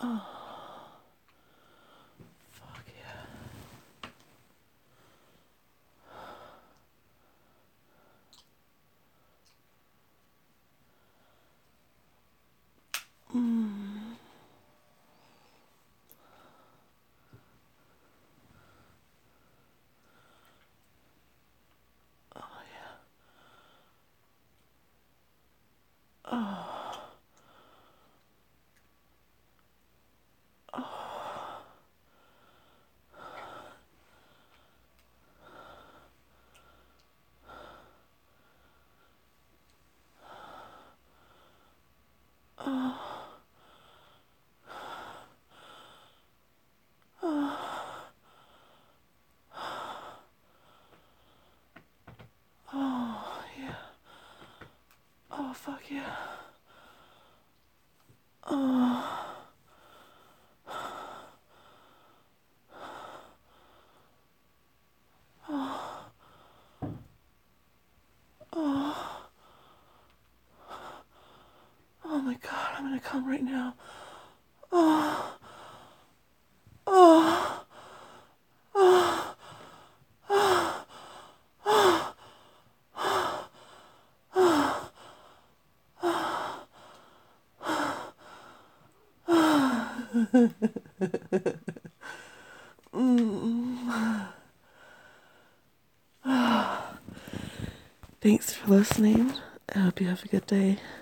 Fuck yeah. Oh yeah. Oh fuck yeah. Oh. Oh. Oh my god, I'm gonna come right now. Oh. Oh. Thanks for listening. I hope you have a good day.